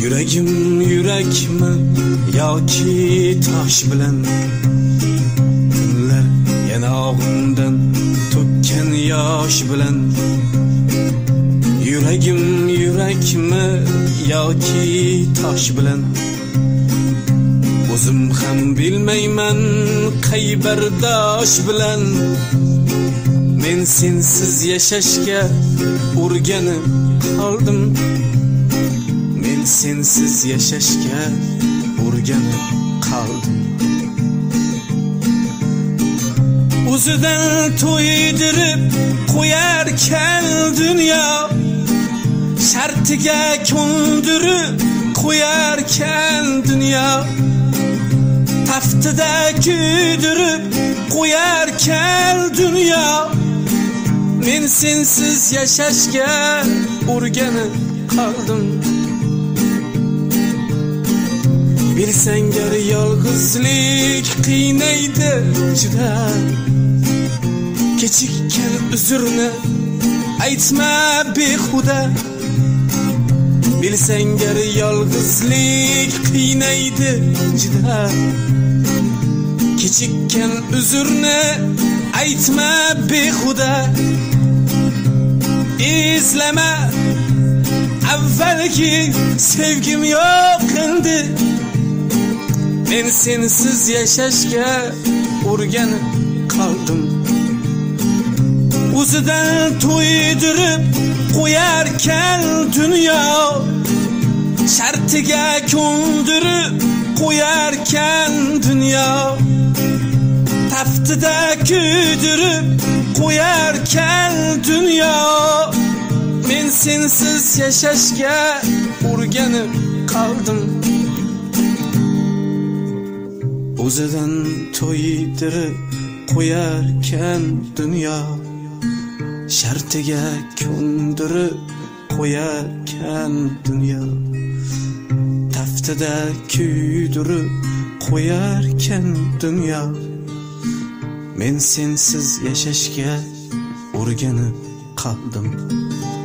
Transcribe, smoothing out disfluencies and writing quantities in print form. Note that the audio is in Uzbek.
Yüreğim yürekmi yoki tosh bilan tunlar yanog'imdan to'kkan yosh bilan Yüreğim yürekmi yoki tosh bilan o'zim ham bilmayman qay bardosh bilan men sensiz yashashga o'rganib qoldim. Men sensiz yashashga o'rganib qoldim. O'zidan to'ydirib qo'yarkan dunyo, shartiga ko'ndirib qo'yarkan dunyo, taftida kuydirib qo'yarkan dunyo. Men sensiz yashashga o'rganib qoldim. Bilsang gar yolg'izlik qiynaydi juda, kechikkan uzrni aytma behuda. Bilsang gar yolg'izlik qiynaydi juda, kechikkan uzrni aytma behuda. Izlama avvalgi sevgim yo'q endi. Men sensiz yashashga o'rganib qoldim. O'zidan to'ydirib qo'yarkan dunyo, shartiga ko'ndirib qo'yarkan dunyo, taftida kuydirib qo'yarkan dunyo. Men sensiz yashashga o'rganib qoldim. O'zidan to'ydirib qo'yarkan dunyo, shartiga ko'ndirib qo'yarkan dunyo, taftida kuydirib qo'yarkan dunyo. Men sensiz yashashga o'rganib qoldim.